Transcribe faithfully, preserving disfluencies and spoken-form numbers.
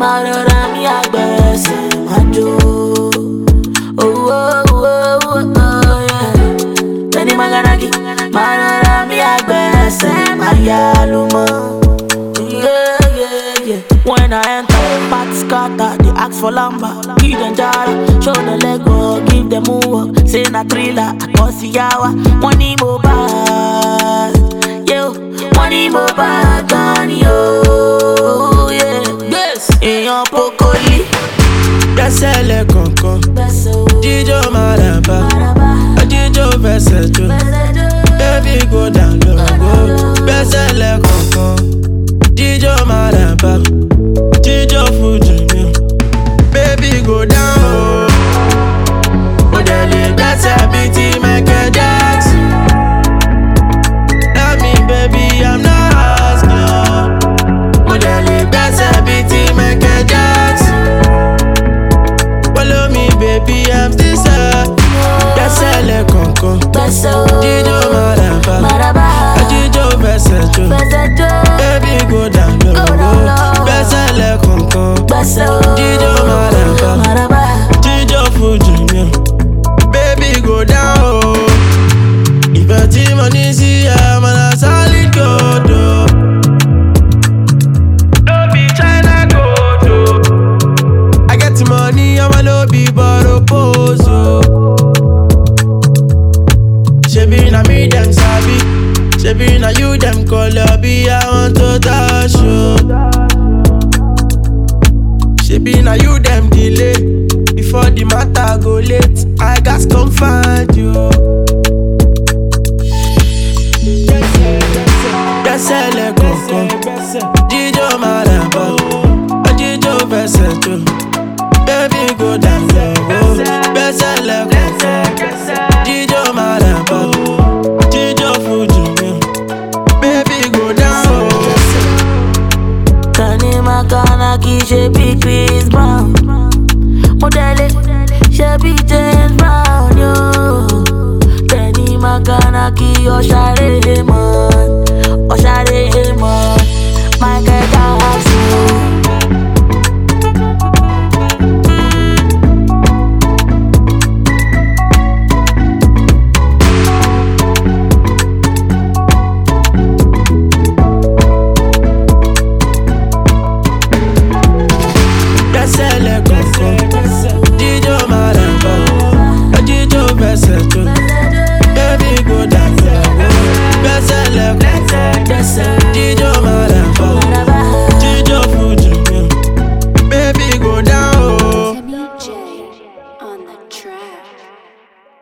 Marora mi agbese majo. Oh oh oh oh oh yeah. Teni maganaki. Marora mi agbese mayalumo. Yeah yeah yeah. When I enter, party scatter, they ask for lamba. Give them jara, show the Lego, give them move. Say na thriller, bossy yawa. Money mo bad, yo. Money mo bad, money yo, yeah. Yes, in your pokoli. Gbẹ́sẹ̀ lé kankan, jíjó maraba, jíjó fẹsẹ̀ jó. Baby go down low, gbẹ́sẹ̀ lé kankan, jíjó maraba, jíjó fuji mi. Baby go down low, mo dẹ̀ lè gbẹ́sẹ̀ bíi ti Michael Jackson. Tell me baby I'm not asking, mo dẹ̀ lè gbẹ́sẹ̀ bíi ti Michael Jackson. Follow me baby I'm still sad. Gbẹ́sẹ̀ lé kankan, jíjó maraba, jíjó fẹsẹ̀ jó. Baby go down low, gbẹ́sẹ̀ lé kankan, jíjó maraba, jíjó fuji mi. Baby go down low. Ìfẹ́ tí mo ní sí ẹ mọ̀ na solid gold o. No be China gold o. I get the money, I'ma no be borrow pose o. Shebi na me dem sabi, shebi na you dem call up, I want to touch you. Shebi na you dem delay, before the matter go late, I gas come find you. Gbẹ́sẹ̀ lé kankan, jíjó maraba, jíjó fẹsẹ̀ jó. Baby go down low, gbẹ́sẹ̀ lé kankan, jíjó maraba, jíjó fuji mi. Baby go down low. Teni maganaki, shebi Chris Brown. Modele, shebi James Brown yo. Teni maganaki, yo share mo.